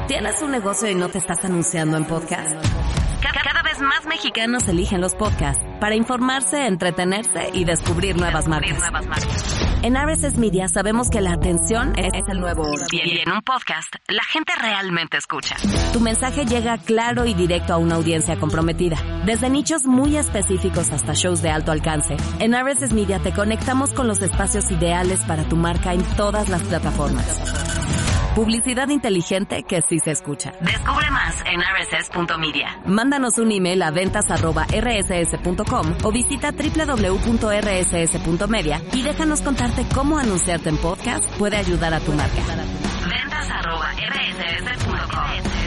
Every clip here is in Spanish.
¿Tienes un negocio y no te estás anunciando en podcast? Cada vez más mexicanos eligen los podcasts para informarse, entretenerse y descubrir nuevas marcas. En RSS Media sabemos que la atención es el nuevo oro. Y en un podcast, la gente realmente escucha. Tu mensaje llega claro y directo a una audiencia comprometida. Desde nichos muy específicos hasta shows de alto alcance, en RSS Media te conectamos con los espacios ideales para tu marca en todas las plataformas. Publicidad inteligente que sí se escucha. Descubre más en rss.media. Mándanos un email a ventas@rss.com o visita www.rss.media y déjanos contarte cómo anunciarte en podcast puede ayudar a tu marca. ventas@rss.com.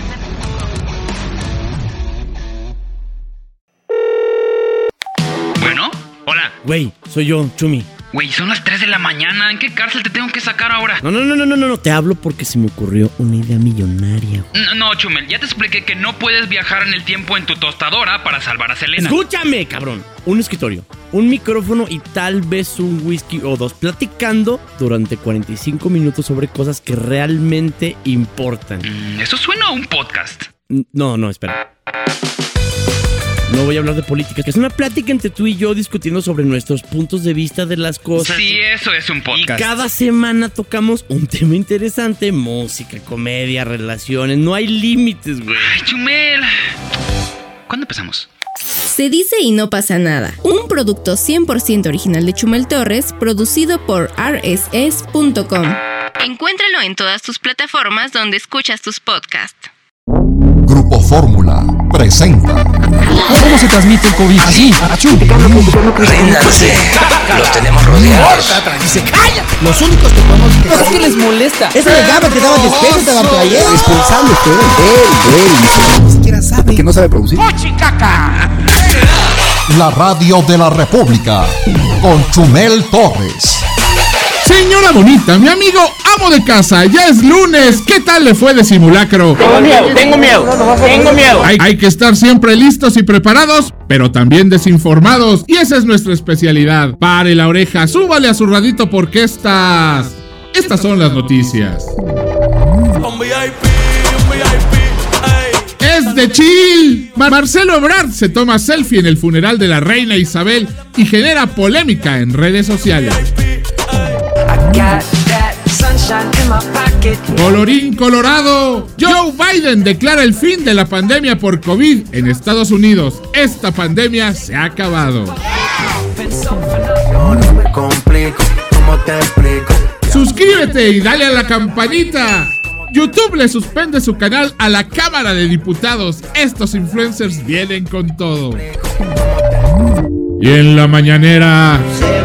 Bueno, hola. Güey, soy yo, Chumi. Güey, son las 3 de la mañana. ¿En qué cárcel te tengo que sacar ahora? No, te hablo porque se me ocurrió una idea millonaria. No, Chumel, ya te expliqué que no puedes viajar en el tiempo en tu tostadora para salvar a Selena. ¡Escúchame, cabrón! Un escritorio, un micrófono y tal vez un whisky o dos, platicando durante 45 minutos sobre cosas que realmente importan. Eso suena a un podcast. No, espera. No voy a hablar de política, que es una plática entre tú y yo discutiendo sobre nuestros puntos de vista de las cosas. Sí, eso es un podcast. Y cada semana tocamos un tema interesante: música, comedia, relaciones. No hay límites, güey. Ay, Chumel. ¿Cuándo empezamos? Se dice y no pasa nada. Un producto 100% original de Chumel Torres, producido por rss.com. Encuéntralo en todas tus plataformas donde escuchas tus podcasts. Grupo Fórmula presenta. ¿Cómo se transmite el COVID? Así, achú. Ríndanse, los tenemos rodeados. Dice, ¡cállate! Los únicos que podemos... ¿Por qué les molesta? Ese de Gaba te daba despejo, te daba playera. Responsable, él. Ni siquiera sabe. Que no sabe producir. ¡Pochicaca! La radio de la República con Chumel Torres. Señora bonita, mi amigo amo de casa, ya es lunes. ¿Qué tal le fue de simulacro? Tengo miedo. Hay que estar siempre listos y preparados, pero también desinformados. Y esa es nuestra especialidad. Pare la oreja, súbale a su radito porque estas son las noticias. Es de chill. Marcelo Ebrard se toma selfie en el funeral de la reina Isabel y genera polémica en redes sociales. Colorín colorado, Joe Biden declara el fin de la pandemia por COVID en Estados Unidos. Esta pandemia se ha acabado. Suscríbete y dale a la campanita. YouTube le suspende su canal a la Cámara de Diputados. Estos influencers vienen con todo. Y en la mañanera...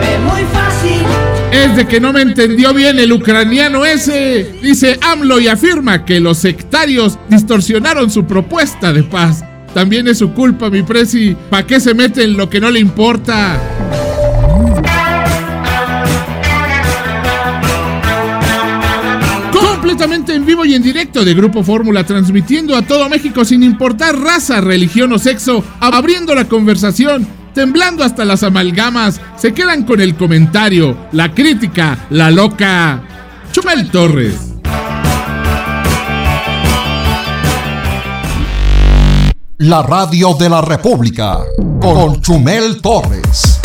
Es de que no me entendió bien el ucraniano ese. Dice AMLO y afirma que los sectarios distorsionaron su propuesta de paz. También es su culpa, mi presi. ¿Pa' qué se mete en lo que no le importa? Completamente en vivo y en directo de Grupo Fórmula, transmitiendo a todo México sin importar raza, religión o sexo, abriendo la conversación, temblando hasta las amalgamas. Se quedan con el comentario, la crítica, la loca. Chumel Torres. La radio de la República con Chumel Torres.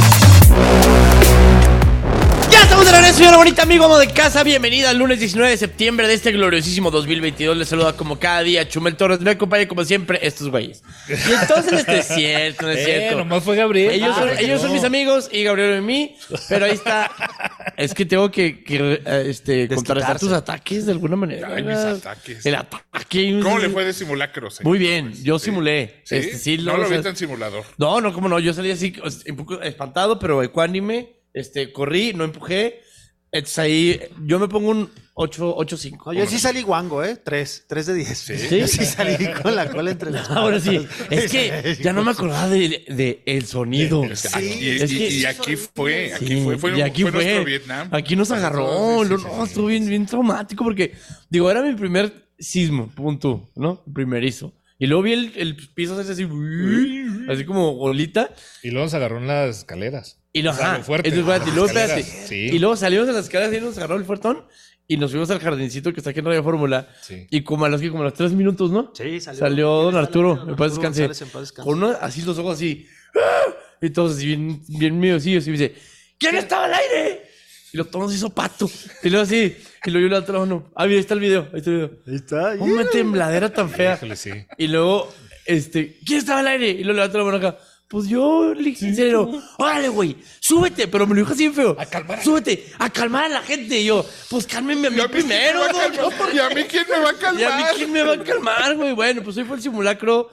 Estamos de regreso, señora bonita, amigo, amo de casa. Bienvenida al lunes 19 de septiembre de este gloriosísimo 2022. Les saluda como cada día Chumel Torres. Me acompaña como siempre estos güeyes. Y entonces no es cierto. Nomás fue Gabriel. Ellos son mis amigos y Gabriel y mí. Pero ahí está. Es que tengo que contrarrestar tus ataques de alguna manera. Ay, mis ataques. El ataque. ¿Cómo le fue de simulacro? Muy bien, yo simulé. ¿Sí? No lo vi tan simulador. No, cómo no. Yo salí así un poco espantado, pero ecuánime. Corrí, no empujé. Entonces ahí yo me pongo un 8-5. Yo sí salí guango, 3 de 10. ¿Sí? Yo sí salí con la cola entre las Ahora sí, es que ya no me acordaba de el sonido. Y aquí fue. Fue nuestro Vietnam. Aquí nos agarró. No, estuvo bien traumático porque, digo, era mi primer sismo, punto, ¿no? Primerizo. Y luego vi el piso hacerse así como bolita. Y luego se agarró en las escaleras. Y luego, fuerte. Y luego, espérate. Sí. Y luego salimos de las escaleras y nos agarró el fuertón. Y nos fuimos al jardincito que está aquí en Radio Fórmula. Sí. Y como a los 3 minutos, ¿no? Sí, salió don Arturo. Me parece descansar. Con uno, así los ojos así. Y todos así bien miediosillos. Y me dice, ¿quién estaba al aire? Y lo tomamos hizo pato. Y luego así. Y luego yo le otro mano. Ah, mira, ahí está el video. Ahí está. Una tembladera tan fea. Híjole, sí. Y luego, ¿quién estaba al aire? Y luego le levanta la mano acá. Pues yo, sincero, órale, güey, súbete, pero me lo dijo así feo. Súbete, a calmar a la gente. Y yo, pues cálmenme a mí primero. ¿Y a mí quién me va a calmar? ¿Y a mí quién me va a calmar, güey? Bueno, pues hoy fue el simulacro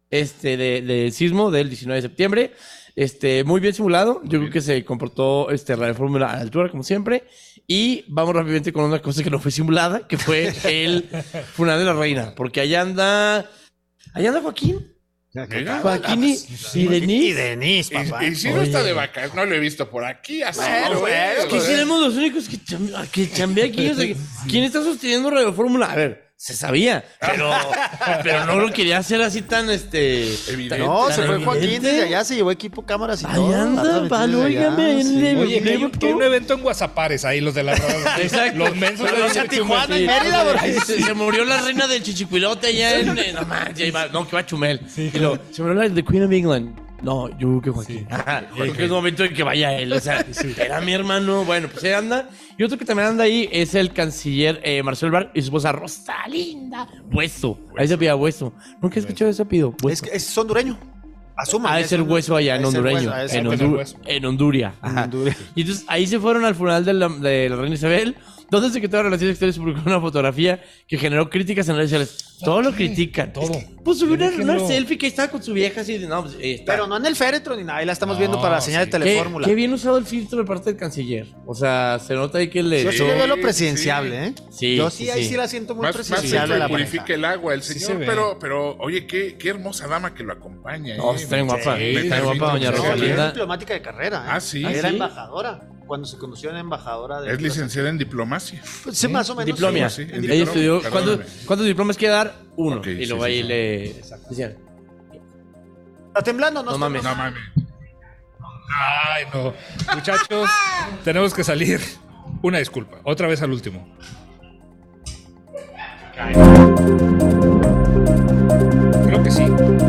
de sismo del 19 de septiembre. Muy bien simulado. Yo creo que se comportó Radio Fórmula a la altura, como siempre. Y vamos rápidamente con una cosa que no fue simulada, que fue el funeral de la reina. Porque allá anda Joaquín. Joaquín y Denise, papá. Y si no está de vaca, no lo he visto por aquí. Es que seremos los únicos que chambea aquí. O sea, ¿quién está sosteniendo Radio Fórmula? A ver, se sabía, pero no lo quería hacer así tan evidente. No, se fue Joaquín desde allá, se llevó equipo, cámaras y todo. Allá anda, palo, óigame. Oye, que hay un evento en Guasapares, ahí los de la radio. Exacto. Los mensos de Tijuana y Mérida. Se murió la reina del Chichicuilote allá en... No, que va a Chumel. Sí, y luego, se murió la de Queen of England. No, yo creo que Joaquín. Porque es momento de que vaya él. O sea, era mi hermano. Bueno, pues ahí anda. Y otro que también anda ahí es el canciller Marcelo Ebrard y su esposa Rosalinda Hueso. Ahí se pide Hueso. Nunca he escuchado ese apellido. Es hondureño. Asuma. Ha de ser Hueso allá en hondureño. En Honduria. Y entonces ahí se fueron al funeral de la reina Isabel, donde el secretario de Relaciones Exteriores publicó una fotografía que generó críticas en redes sociales. Todo lo critican. Todo. Pues subió una selfie que estaba con su vieja así de no, pues, pero no en el féretro ni nada. Ahí la estamos viendo para la señal de Telefórmula. Qué bien usado el filtro de parte del canciller. O sea, se nota ahí que le... Yo sí le veo lo presidenciable, ¿eh? Sí. Yo sí, ahí sí la siento muy presidenciable. Más purifica el agua el señor, pero oye, qué hermosa dama que lo acompaña. No, está bien guapa. Está guapa doña Rosalinda. Era diplomática de carrera. Ah, sí. Era embajadora. Cuando se conoció en embajadora de... Es licenciada en diplomacia. Pues sí, más o menos. Diplomia. Sí, ella estudió... ¿Cuántos diplomas quiere dar? Uno. Okay, y luego ahí le... ¿Está temblando? No mames. Ay, no. Muchachos, tenemos que salir. Una disculpa. Otra vez al último. Creo que sí.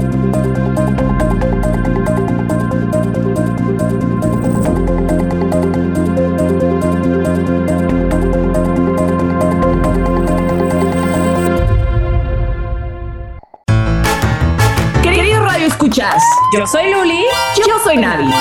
Escuchas. Yo soy Luli. Yo soy Navi.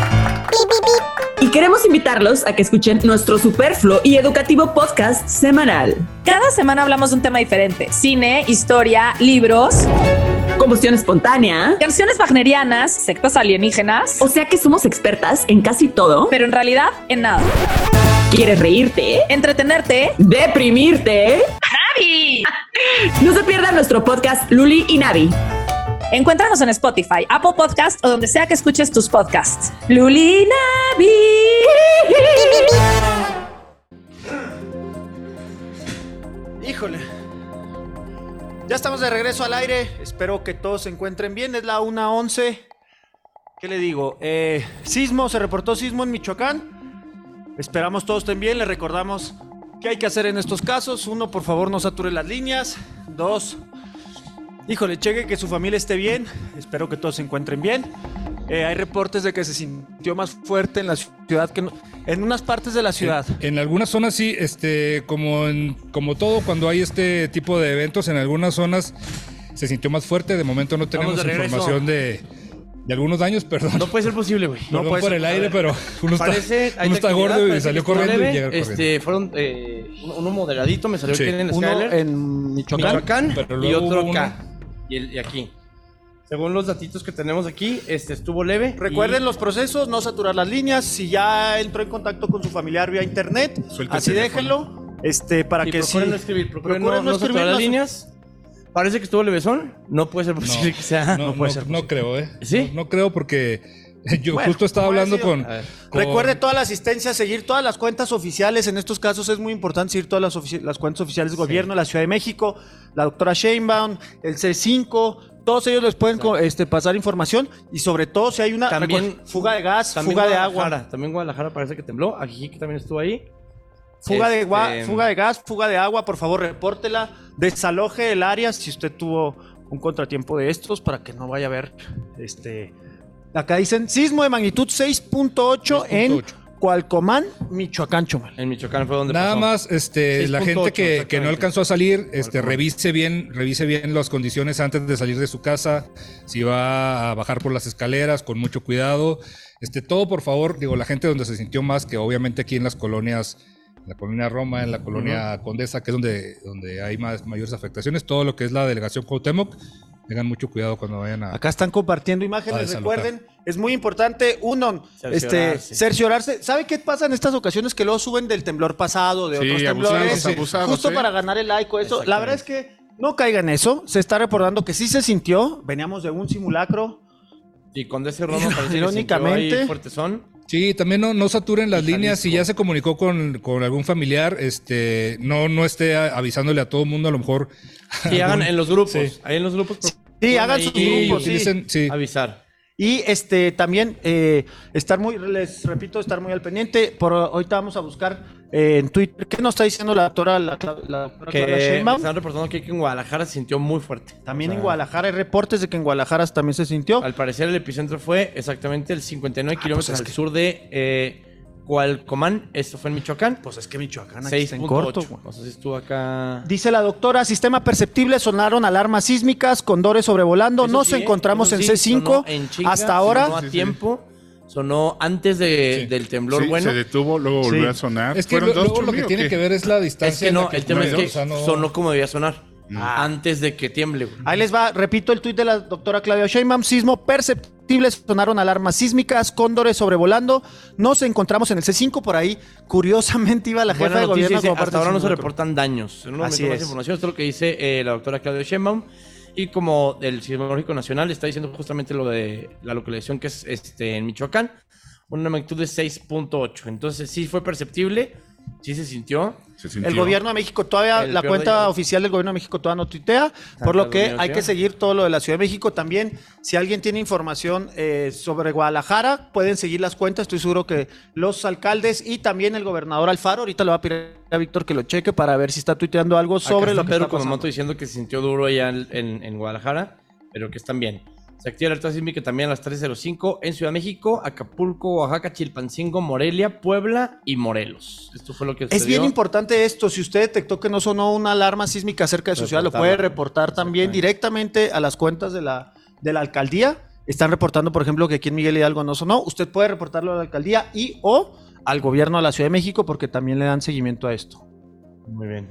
Y queremos invitarlos a que escuchen nuestro superfluo y educativo podcast semanal. Cada semana hablamos de un tema diferente. Cine, historia, libros, combustión espontánea, canciones wagnerianas, sectas alienígenas. O sea que somos expertas en casi todo, pero en realidad en nada. ¿Quieres reírte? ¿Entretenerte? ¿Deprimirte? ¡Navi! No se pierdan nuestro podcast Luli y Navi. Encuéntranos en Spotify, Apple Podcast o donde sea que escuches tus podcasts. Luli Navi. Híjole. Ya estamos de regreso al aire. Espero que todos se encuentren bien. Es la 1:11. ¿Qué le digo? Se reportó sismo en Michoacán. Esperamos todos estén bien. Les recordamos qué hay que hacer en estos casos. 1, por favor, no sature las líneas. 2, híjole, cheque que su familia esté bien. Espero que todos se encuentren bien. Hay reportes de que se sintió más fuerte en la ciudad que en unas partes de la ciudad. En algunas zonas sí, como todo cuando hay este tipo de eventos, en algunas zonas se sintió más fuerte. De momento no tenemos información de algunos daños, perdón. No puede ser posible, güey. No puede por el aire, pero uno está gordo y salió corriendo y llega corriendo. Fueron uno moderadito, me salió en uno en Michoacán y otro acá. Y aquí. Según los datitos que tenemos aquí, estuvo leve. Recuerden los procesos, no saturar las líneas. Si ya entró en contacto con su familiar vía internet, así déjenlo. Para que procuren no escribir, procuren no saturar las líneas. Parece que estuvo levesón. No puede ser posible que sea. No creo, ¿Sí? No creo porque yo justo estaba hablando con... Recuerde toda la asistencia, seguir todas las cuentas oficiales. En estos casos es muy importante seguir todas las cuentas oficiales del gobierno, de la Ciudad de México, la doctora Sheinbaum, el C5. Todos ellos les pueden pasar información y sobre todo si hay una fuga de gas, fuga de agua. También Guadalajara parece que tembló. Aquí también estuvo ahí. Fuga de gas, fuga de agua, por favor, repórtela. Desaloje el área si usted tuvo un contratiempo de estos para que no vaya a haber acá dicen sismo de magnitud 6.8 en Cualcomán, Michoacán, Chumel. En Michoacán fue donde Nada pasó. más, la gente que no alcanzó a salir, revise bien las condiciones antes de salir de su casa, si va a bajar por las escaleras, con mucho cuidado. Todo, por favor, la gente donde se sintió más, que obviamente aquí en las colonias, en la colonia Roma, en la colonia Condesa, que es donde hay mayores afectaciones, todo lo que es la delegación Cuauhtémoc, tengan mucho cuidado cuando vayan a... Acá están compartiendo imágenes, recuerden, es muy importante, cerciorarse. ¿Sabe qué pasa en estas ocasiones? Que luego suben del temblor pasado, de otros temblores, abusados, justo para ganar el like o eso. La verdad es que no caigan en eso, se está reportando que sí se sintió, veníamos de un simulacro. Y con ese Roma parece irónicamente que fuertes son. Sí, también no saturen las líneas. Si ya se comunicó con algún familiar, no esté avisándole a todo el mundo, a lo mejor. Sí, hagan en los grupos. Sí. Ahí en los grupos. Sí, hagan sus grupos, sí. Avisar. Y también les repito, estar muy al pendiente. Ahorita vamos a buscar en Twitter qué nos está diciendo la doctora que están reportando que en Guadalajara se sintió muy fuerte. También en Guadalajara hay reportes de que en Guadalajara también se sintió. Al parecer el epicentro fue exactamente el 59 kilómetros al sur de Cualcomán. Esto fue en Michoacán. Pues es que Michoacán aquí está en 6.8. corto. No sé si estuvo acá. Dice la doctora, sistema perceptible, sonaron alarmas sísmicas, condores sobrevolando, nos encontramos en C5 en chinga, hasta ahora. Sonó a tiempo, sonó antes del temblor bueno. Se detuvo, luego volvió a sonar. Es que luego lo que tiene que ver es la distancia. Es que no, el tema es que sonó como debía sonar. Antes de que tiemble. Ahí les va, repito el tuit de la doctora Claudia Sheinbaum. Sismo perceptible, sonaron alarmas sísmicas, cóndores sobrevolando. Nos encontramos en el C5, por ahí. Curiosamente iba la jefa de gobierno. Hasta ahora no se reportan daños. En un momento más información, esto es lo que dice la doctora Claudia Sheinbaum. Y como el Sismológico Nacional está diciendo justamente lo de la localización que es en Michoacán, una magnitud de 6.8. Entonces sí fue perceptible, sí se sintió. El gobierno de México todavía, la cuenta oficial del gobierno de México todavía no tuitea, por lo que hay que seguir todo lo de la Ciudad de México. También, si alguien tiene información sobre Guadalajara, pueden seguir las cuentas. Estoy seguro que los alcaldes y también el gobernador Alfaro, ahorita le va a pedir a Víctor que lo cheque para ver si está tuiteando algo sobre lo que Pedro está pasando. Kumamoto diciendo que se sintió duro allá en Guadalajara, pero que están bien. Se activa la alerta sísmica también a las 3:05 en Ciudad de México, Acapulco, Oaxaca, Chilpancingo, Morelia, Puebla y Morelos. Esto fue lo que sucedió. Es bien importante esto. Si usted detectó que no sonó una alarma sísmica cerca de su ciudad, lo puede reportar también directamente a las cuentas de la alcaldía. Están reportando, por ejemplo, que aquí en Miguel Hidalgo no sonó. Usted puede reportarlo a la alcaldía o al gobierno de la Ciudad de México, porque también le dan seguimiento a esto. Muy bien.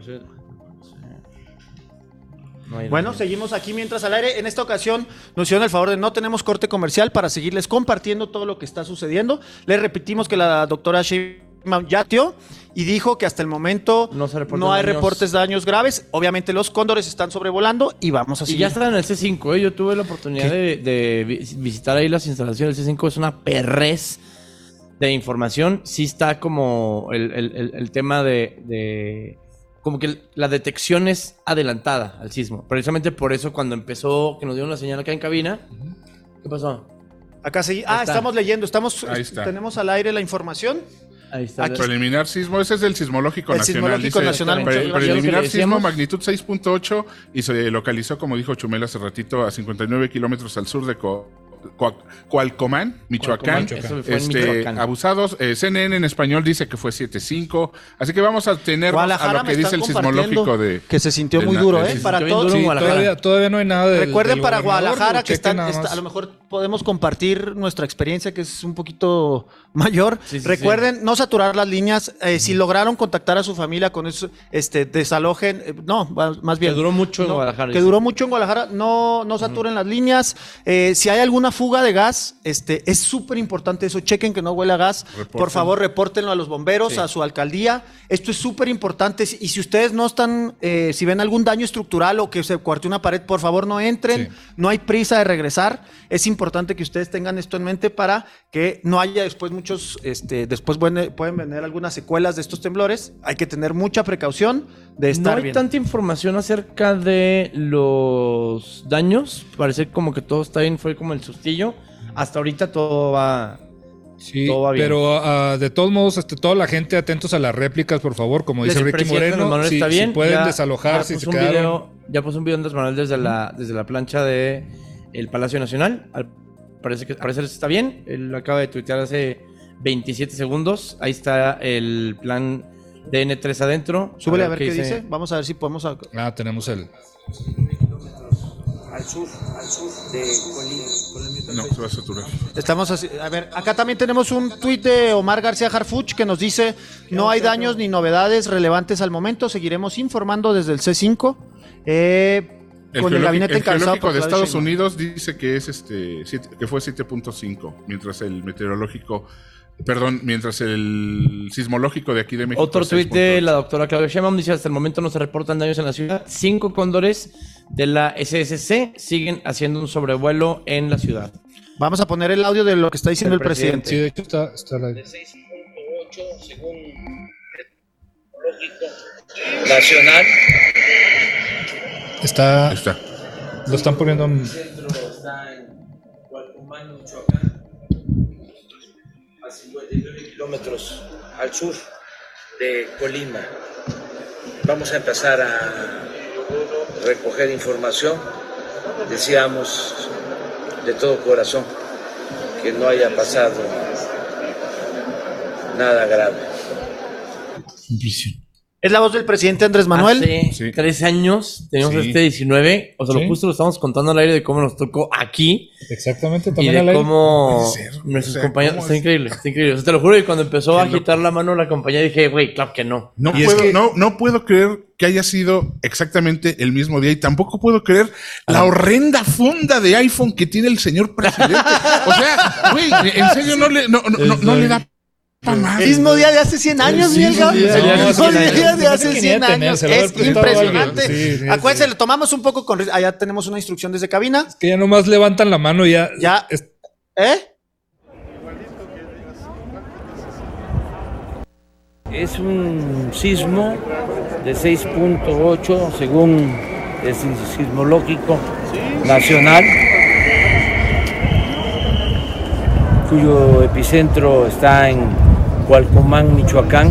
Bueno, seguimos aquí mientras al aire. En esta ocasión nos hicieron el favor de no tenemos corte comercial para seguirles compartiendo todo lo que está sucediendo. Les repetimos que la doctora Sheinbaum ya dio y dijo que hasta el momento no hay reportes de daños graves. Obviamente los cóndores están sobrevolando y vamos a seguir. Y ya están en el C5, Yo tuve la oportunidad de visitar ahí las instalaciones del C5. Es una perrez de información. Sí está como el tema de como que la detección es adelantada al sismo. Precisamente por eso cuando empezó, que nos dieron la señal acá en cabina. ¿Qué pasó? Acá sí. Estamos leyendo. Tenemos al aire la información. Ahí está. Preliminar sismo, ese es del Sismológico Nacional. Preliminar sismo, magnitud 6.8 y se localizó, como dijo Chumel hace ratito, a 59 kilómetros al sur de Cualcomán, Michoacán. Abusados. CNN en español dice que fue 7.5. Así que vamos a tener a lo que dice el Sismológico de que se sintió muy duro, para todos. Sí, todavía no hay nada de. Recuerden para Guadalajara que a lo mejor podemos compartir nuestra experiencia, que es un poquito mayor. Recuerden no saturar las líneas. Si lograron contactar a su familia con eso, desalojen. Más bien. Que duró mucho en Guadalajara. Que duró mucho en Guadalajara. No saturen las líneas. Si hay alguna fuga de gas, es súper importante eso. Chequen que no huele a gas. Por favor, repórtenlo a los bomberos, a su alcaldía. Esto es súper importante. Y si ustedes no están, si ven algún daño estructural o que se cuarteó una pared, por favor no entren. No hay prisa de regresar. Es importante que ustedes tengan esto en mente para que no haya después muchos, después pueden venir algunas secuelas de estos temblores. Hay que tener mucha precaución de estar bien. No hay tanta información acerca de los daños. Parece como que todo está bien, fue como el sustillo. Hasta ahorita todo va Sí, todo va bien. Pero de todos modos, toda la gente atentos a las réplicas, por favor, como dice Ricky Moreno, si pueden desalojarse y se quedaron. Ya puso un video Andrés Manuel desde la plancha de el Palacio Nacional. Parece está bien. Él lo acaba de tuitear hace 27 segundos. Ahí está el plan de N3 adentro. Súbele a ver qué dice. Vamos a ver si podemos... tenemos el... Al sur de Colima. No, se va a saturar. Estamos así, a ver, acá también tenemos un tuit de Omar García Harfuch que nos dice: no hay daños ni novedades relevantes al momento, seguiremos informando desde el C5 con el gabinete encabezado por de Estados Unidos dice que es que fue 7.5, mientras el sismológico de aquí de México. Otro tuit de la doctora Claudia Sheinbaum dice: hasta el momento no se reportan daños en la ciudad. 5 cóndores de la SSC siguen haciendo un sobrevuelo en la ciudad. Vamos a poner el audio de lo que está diciendo el presidente. Sí, de hecho está la... De 6.8 según el lógico nacional. Está. Lo están poniendo en... El centro está en Cualcomán, Michoacán, a 59 kilómetros al sur de Colima. Vamos a empezar a recoger información. Deseamos de todo corazón que no haya pasado nada grave. Es la voz del presidente Andrés Manuel. Hace 13 años, teníamos 19. O sea, lo justo lo estamos contando al aire de cómo nos tocó aquí. Exactamente, también. Y de cómo nuestros compañeros. Está increíble, está increíble. O sea, te lo juro que cuando empezó a agitar la mano la compañía dije, güey, claro que no. No puedo creer que haya sido exactamente el mismo día y tampoco puedo creer la horrenda funda de iPhone que tiene el señor presidente. O sea, güey, en serio no le da. El mismo día de hace 100 años, Miguel. El mismo día de hace 100 años. Es impresionante. Acuérdense, lo tomamos un poco con... Allá tenemos una instrucción desde cabina. Es que ya nomás levantan la mano y ya... Es un sismo de 6.8 según el sismológico nacional, cuyo epicentro está en Cualcomán, Michoacán,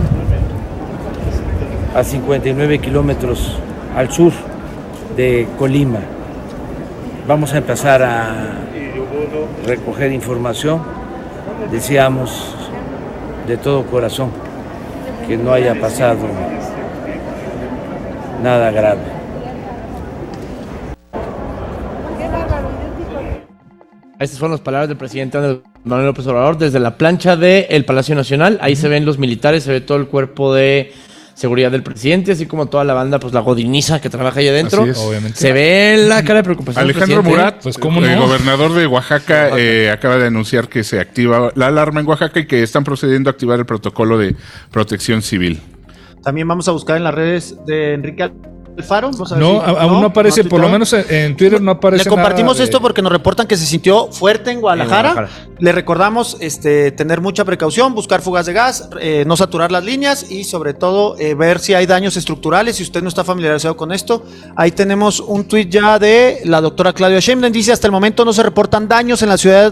a 59 kilómetros al sur de Colima. Vamos a empezar a recoger información. Deseamos de todo corazón que no haya pasado nada grave. Estas fueron las palabras del presidente Andrés Manuel López Obrador desde la plancha del Palacio Nacional. Ahí se ven los militares, se ve todo el cuerpo de seguridad del presidente, así como toda la banda, pues la godiniza que trabaja ahí adentro. Obviamente. Se ve la cara de preocupación. Alejandro Murat, pues, ¿cómo no? El gobernador de Oaxaca, acaba de anunciar que se activa la alarma en Oaxaca y que están procediendo a activar el protocolo de protección civil. También vamos a buscar en las redes de Enrique Alfaro. Aún no aparece, por lo menos en Twitter no aparece. Le compartimos esto porque nos reportan que se sintió fuerte en Guadalajara. Le recordamos tener mucha precaución, buscar fugas de gas, no saturar las líneas y sobre todo ver si hay daños estructurales. Si usted no está familiarizado con esto, ahí tenemos un tuit ya de la doctora Claudia Sheinbaum. Dice: hasta el momento no se reportan daños en la ciudad.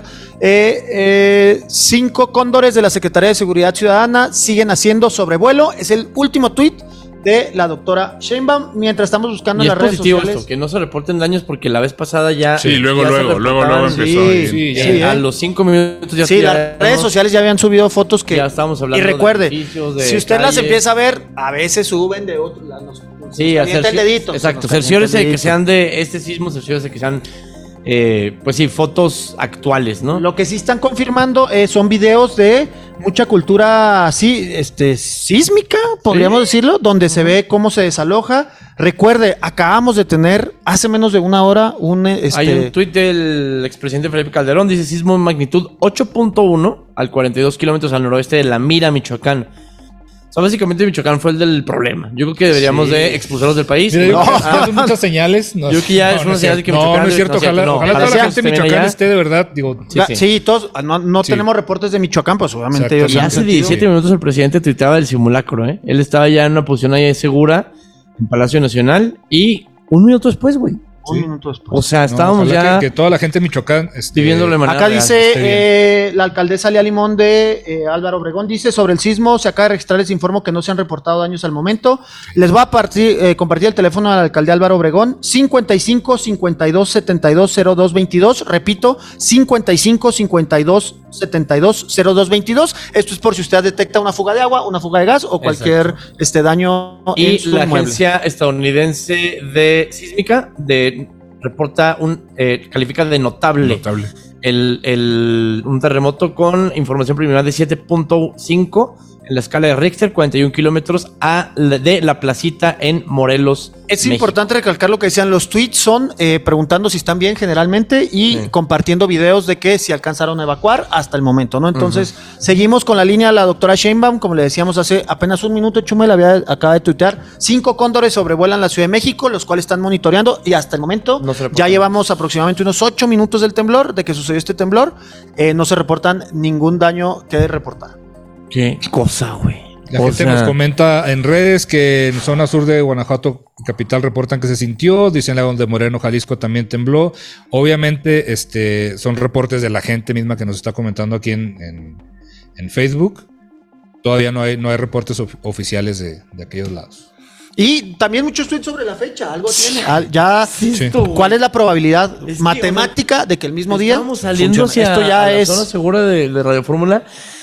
5 cóndores de la Secretaría de Seguridad Ciudadana siguen haciendo sobrevuelo. Es el último tuit de la doctora Sheinbaum, mientras estamos buscando en las redes sociales. Esto, que no se reporten daños porque la vez pasada ya... Sí, luego empezó. A los 5 minutos ya... Sí, las redes sociales ya habían subido fotos que... Ya estábamos hablando. Y recuerde, de si usted las empieza a ver, a veces suben de otros... Sí, hacer el dedito. Exacto, cerciórese de que sean de este sismo, cerciórese de que sean... pues sí, fotos actuales, ¿no? Lo que sí están confirmando son videos de mucha cultura así, sísmica, podríamos decirlo, donde se ve cómo se desaloja. Recuerde, acabamos de tener hace menos de una hora Hay un tuit del expresidente Felipe Calderón, dice: sismo en magnitud 8.1 al 42 kilómetros al noroeste de La Mira, Michoacán. O sea, básicamente Michoacán fue el del problema. Yo creo que deberíamos de expulsarlos del país. Mira, son muchas señales. Yo creo que ya es una señal de que Michoacán... No es cierto. Ojalá toda la gente de Michoacán esté de verdad. Sí, todos. No tenemos reportes de Michoacán, pues obviamente. Y hace 17 minutos el presidente tuiteaba del simulacro, Él estaba ya en una posición ahí segura en Palacio Nacional y un minuto después, güey, Un minuto después. O sea, estábamos ya... Que toda la gente de Michoacán... viviéndolo de manera Acá real. dice la alcaldesa Lía Limón de Álvaro Obregón, dice, sobre el sismo, se acaba de registrar, les informo que no se han reportado daños al momento. Les voy a compartir el teléfono al alcalde Álvaro Obregón, 55 52 72 02 22, repito, 55 52 72 02 22. Esto es por si usted detecta una fuga de agua, una fuga de gas o cualquier daño y en su la inmueble. agencia estadounidense de sísmica reporta califica de notable. Un terremoto con información preliminar de 7.5 en la escala de Richter, 41 kilómetros de la placita en Morelos, Es México. importante recalcar lo que decían los tweets, son preguntando si están bien generalmente y compartiendo videos de que si alcanzaron a evacuar hasta el momento, ¿no? Entonces, seguimos con la línea de la doctora Sheinbaum, como le decíamos hace apenas un minuto, Chumel acaba de tuitear, 5 cóndores sobrevuelan la Ciudad de México, los cuales están monitoreando y hasta el momento ya llevamos aproximadamente unos 8 minutos del temblor, de que sucedió este temblor, no se reportan ningún daño que reportar. Qué cosa, güey. La gente nos comenta en redes que en zona sur de Guanajuato capital reportan que se sintió, dicen Lagos de Moreno, Jalisco también tembló. Obviamente son reportes de la gente misma que nos está comentando aquí en Facebook. Todavía no hay reportes oficiales de aquellos lados. Y también muchos tweets sobre la fecha, algo tiene. ¿Cuál es la probabilidad matemática de que el mismo día estamos saliendo hacia esto ya la es zona segura de Radio Fórmula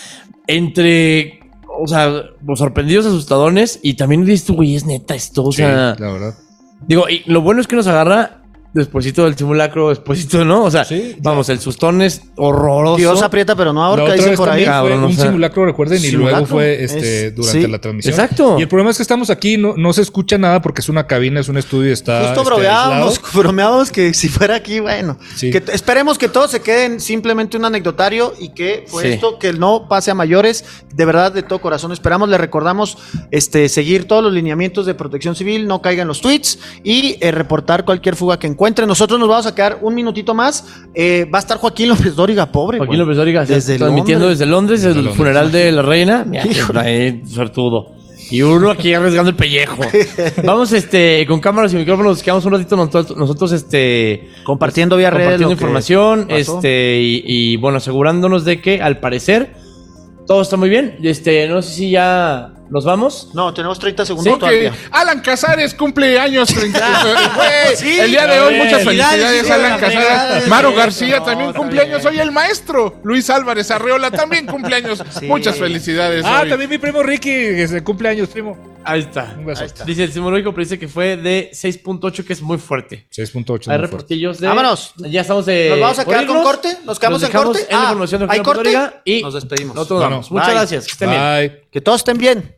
entre, o sea, sorprendidos, asustadones, y también dices, güey, es neta esto, o sea, la verdad. Digo, y lo bueno es que nos agarra despuésito del simulacro, despuésito, ¿no? O sea, vamos, el sustón es horroroso. Dios aprieta, pero no ahorca, La otra dicen vez por ahí. fue un simulacro, recuerden, y luego simulacro fue durante la transmisión. Exacto. Y el problema es que estamos aquí, no se escucha nada porque es una cabina, es un estudio y está Justo bromeábamos que si fuera aquí, bueno. Sí. Que esperemos que todos se queden simplemente un anecdotario y que fue Sí. esto, que no pase a mayores. De verdad, de todo corazón esperamos, le recordamos seguir todos los lineamientos de protección civil, no caigan los tweets y reportar cualquier fuga que encuentren. Nosotros nos vamos a quedar un minutito más. Va a estar Joaquín López Dóriga, pobre. Joaquín López Dóriga transmitiendo desde Londres, el funeral de la reina. Mira, suertudo. Y uno aquí arriesgando el pellejo. Vamos con cámaras y micrófonos, nos quedamos un ratito nosotros compartiendo vía redes compartiendo información, y bueno, asegurándonos de que al parecer todo está muy bien. No sé si ya nos vamos. No, tenemos 30 segundos todavía. Alan Casares cumple años 30. Sí, el día de hoy, muchas felicidades, felicidades, Alan Casares. Maro García también cumpleaños hoy, el maestro Luis Álvarez Arreola también cumpleaños. Muchas felicidades. Ah, hoy. también mi primo Ricky, que se cumpleaños, primo. Ahí está. Un beso. Dice el simulógico, pero dice que fue de 6.8, que es muy fuerte. 6.8. Hay reportillos de... Vámonos. Ya estamos de... ¿Nos vamos a quedar con corte? ¿Nos quedamos en corte? En la información de ¿hay Joaquín corte? Dóriga y nos despedimos. Nosotros nos vamos. Muchas gracias. Que estén bien. Que todos estén bien.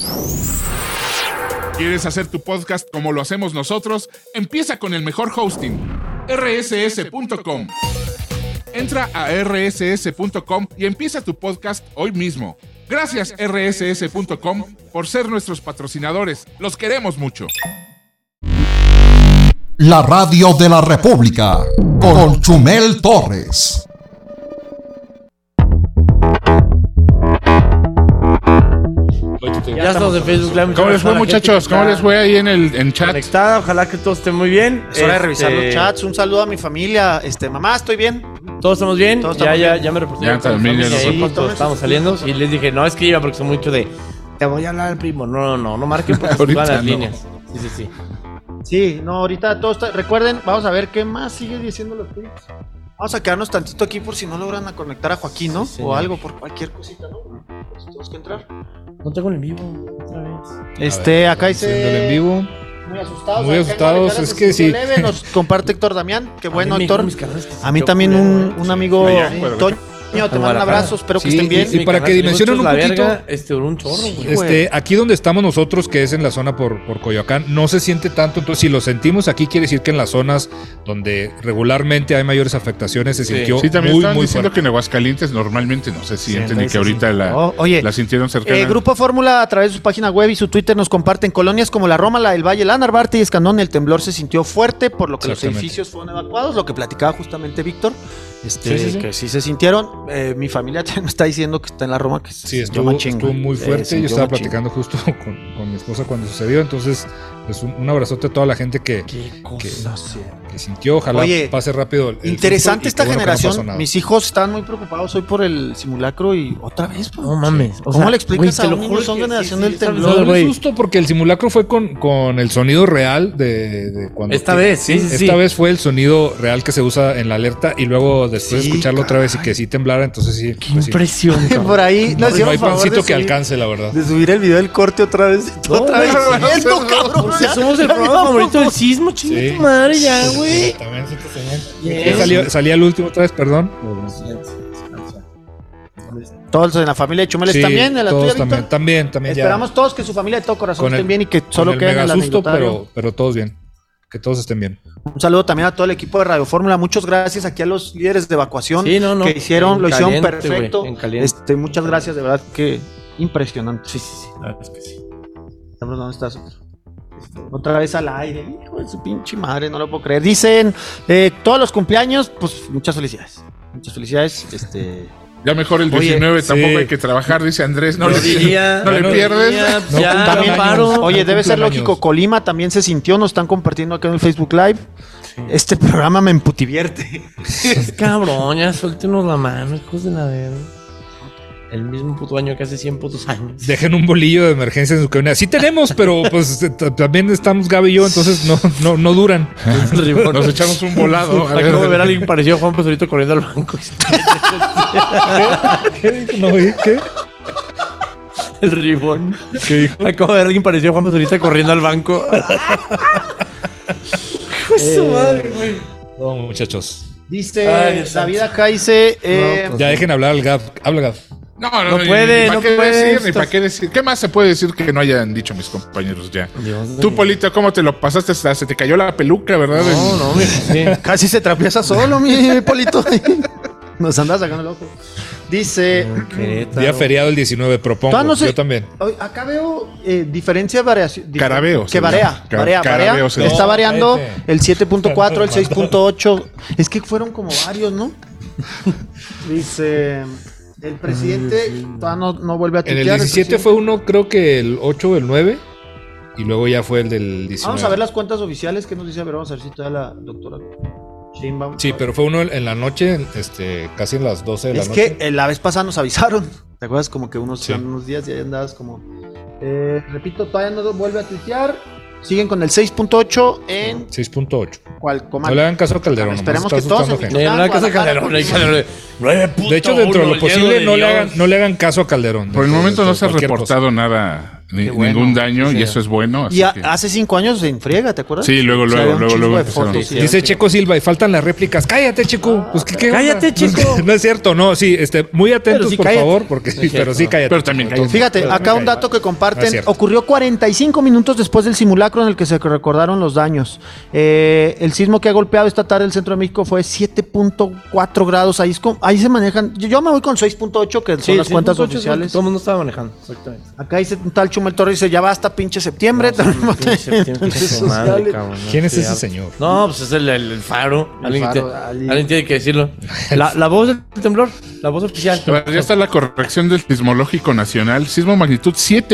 ¿Quieres hacer tu podcast como lo hacemos nosotros? Empieza con el mejor hosting, rss.com. Entra a rss.com y empieza tu podcast hoy mismo. Gracias rss.com por ser nuestros patrocinadores. Los queremos mucho. La radio de la República con Chumel Torres. Ya estamos en Facebook Live. ¿Cómo les fue, muchachos? ¿Cómo les fue ahí en chat? Conectada, ojalá que todo esté muy bien. Es hora de revisar los chats. Un saludo a mi familia. Mamá, ¿estoy bien? Todos estamos bien. Todos estamos ya me reporté. Ya también, ya ahí, todos estamos saliendo. Y les dije, no escriba porque son mucho de... Te voy a hablar al primo. No marquen porque Ahorita van las no. líneas. Sí. Sí, no, ahorita todo está... Recuerden, vamos a ver qué más sigue diciendo los tweets. Vamos a quedarnos tantito aquí por si no logran a conectar a Joaquín, ¿no? Sí, o algo, por cualquier cosita, ¿no? Pues tenemos que entrar. No tengo el en vivo otra vez. Acá dice... en vivo. Muy asustados. Muy asustados, es que sí. Leve, nos comparte Héctor Damián. Qué bueno, Héctor. A mí Yo, también un amigo, bueno, Toño, te mando un abrazo. Espero que Sí, estén bien. y para que dimensionen un poquito, un chorro, güey. aquí donde estamos nosotros, que es en la zona por Coyoacán, no se siente tanto. Entonces, si lo sentimos aquí, quiere decir que en las zonas donde regularmente hay mayores afectaciones se sintió Sí, también muy, estaban muy diciendo fuerte. que en Aguascalientes normalmente no se sienten y que ahorita Oye, la sintieron cercana. Grupo Fórmula, a través de su página web y su Twitter, nos comparten colonias como la Roma, la del Valle, la Narvarte y Escandón. El temblor se sintió fuerte, por lo que los edificios fueron evacuados, lo que platicaba justamente Víctor. Que sí se sintieron. Mi familia me está diciendo que está en la Roma, que Sí, estuvo muy fuerte. Yo estaba platicando justo con mi esposa cuando sucedió. Entonces, Pues un abrazote a toda la gente que sintió. Ojalá pase rápido. Interesante esta generación. No mis hijos están muy preocupados hoy por el simulacro y otra vez. Pues, no mames. ¿Cómo le explicas a un niño? Son generación del temblor. No es justo porque el simulacro fue con el sonido real de cuando. Esta vez vez fue el sonido real que se usa en la alerta y luego después escucharlo otra vez y que sí temblara. Entonces sí. Qué impresión. Por ahí no hay pancito que alcance, la verdad. De subir el video del corte otra vez. Otra vez. Esto, cabrón. Somos el programa favorito del sismo, chinga tu madre, ya, güey. También salía el último otra vez, perdón. Todos en la familia de Chumel están bien, en la tuya, Víctor. También. Esperamos todos que su familia de todo corazón estén bien y que solo queden en el anecdotario. Pero todos bien. Que todos estén bien. Un saludo también a todo el equipo de Radio Fórmula. Muchas gracias aquí a los líderes de evacuación que lo hicieron perfecto. Muchas gracias, de verdad que impresionante. Sí, la verdad es que sí. ¿Dónde estás? Otra vez al aire, hijo de su pinche madre, no lo puedo creer. Dicen todos los cumpleaños, pues muchas felicidades. Muchas felicidades. Ya mejor el 19 tampoco hay que trabajar, dice Andrés. No le pierdes. Oye, debe ser lógico. Colima también se sintió, nos están compartiendo acá en el Facebook Live. Este programa me emputivierte. Cabrón, ya suéltenos la mano, hijos de la verga. El mismo puto año que hace 100 putos años. Dejen un bolillo de emergencia en su cabina. Sí tenemos, pero pues también estamos Gaby y yo, entonces no duran. Nos echamos un volado. Acabo de ver a alguien parecido a Juan Pesorito corriendo al banco. ¿Qué dijo? No oí, ¿qué? El ribón. ¿Qué dijo? Acabo de ver a alguien parecido a Juan Pesorito corriendo al banco. Su madre, güey. No, muchachos. Dice David acá, dice... ya dejen hablar al Gab. Habla, Gab. No puede, no puede. Ni para qué decir. ¿Qué más se puede decir que no hayan dicho mis compañeros ya? Tú, Polito, ¿cómo te lo pasaste? Se te cayó la peluca, ¿verdad? No, sí. Casi se trapieza solo, mi Polito. Nos anda sacando el ojo. Dice... Día feriado el 19, propongo. No sé, yo también. Acá veo diferencia de variación. Carabeo. Que varía. Está variando el 7.4, el 6.8. Es que fueron como varios, ¿no? Dice... El presidente todavía no vuelve a tuitear. En el 17 fue uno, creo que el 8 o el 9. Y luego ya fue el del 19. Vamos a ver las cuentas oficiales que nos dice. A ver, vamos a ver si todavía la doctora Sheinbaum. Sí, pero fue uno en la noche, casi en las 12 de la noche. Es que la vez pasada nos avisaron. ¿Te acuerdas? Como que unos días y ahí andabas como... repito, todavía no vuelve a tuitear. Siguen con el 6.8 en... 6.8. ¿Cuál comal? No le hagan caso a Calderón. Esperemos que todos... No le hagan caso a Calderón. De hecho, dentro de lo posible, no le hagan caso a Calderón. Por el momento no se ha reportado nada, ningún daño, y eso es bueno. Y hace 5 años se enfriega, ¿te acuerdas? Sí, luego dice Checo Silva, y faltan las réplicas. ¡Cállate, Checo! Pues, ¡cállate, Checo! No es cierto, no, sí, muy atentos, por favor, porque pero sí, cállate. Pero también cállate. Fíjate, acá un dato que comparten. Ocurrió 45 minutos después del simulacro en el que se recordaron los daños. El sismo que ha golpeado esta tarde el centro de México fue 7.4 grados. Ahí se manejan. Yo me voy con 6.8, que son las cuentas oficiales. Todo el mundo estaba manejando, exactamente. Acá dice un tal Chumel Torres, dice, ya va hasta pinche septiembre. ¿Quién es ese señor? No, pues es el Faro. Alguien tiene que decirlo. La voz del temblor, la voz oficial. Ya está la corrección del Sismológico Nacional. Sismo magnitud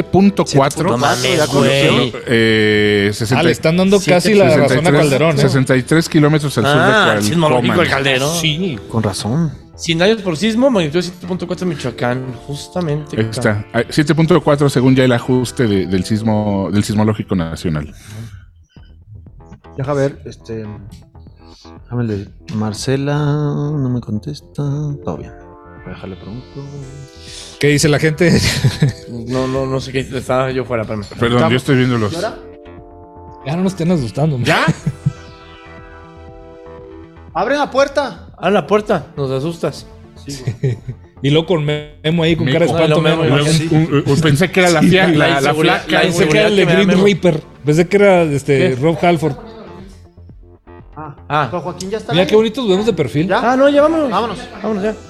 7.4. Le están dando casi la razón a Calderón. 63 kilómetros al sur de Calderón. Sismológico de Calderón. Sí, con razón. 100 años por sismo, magnitud 7.4 en Michoacán, justamente. Ahí está, 7.4 según ya el ajuste del Sismológico Nacional. Deja ver, déjame leer. Marcela no me contesta. Todo bien. Voy a dejarle pregunto. ¿Qué dice la gente? No sé qué estaba yo fuera. Perdón, yo estoy viendo los... Ya no nos estén asustando. ¿Ya? ¡Abre la puerta! ¡Abre la puerta! Nos asustas. Sí, y luego con Memo ahí, con cara de espanto. Pensé que era la flaca. Pensé que era el de Green Reaper. Pensé que era Rob Halford. Joaquín ya está. Mira qué bonitos vemos de perfil. ¿Ya? No, ya vámonos. Vámonos ya.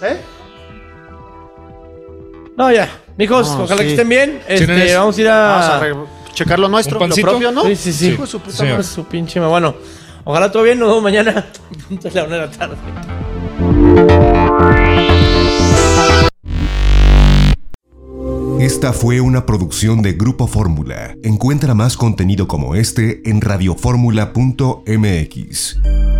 No, ya. Mijos, ojalá que estén bien. Vamos a ir a checar lo nuestro, lo propio, ¿no? Sí. Hijo de su puta madre, su pinche madre. Bueno, ojalá todo bien. Nos vemos mañana. Punto de la 1 de la tarde. Esta fue una producción de Grupo Fórmula. Encuentra más contenido como este en radioformula.mx.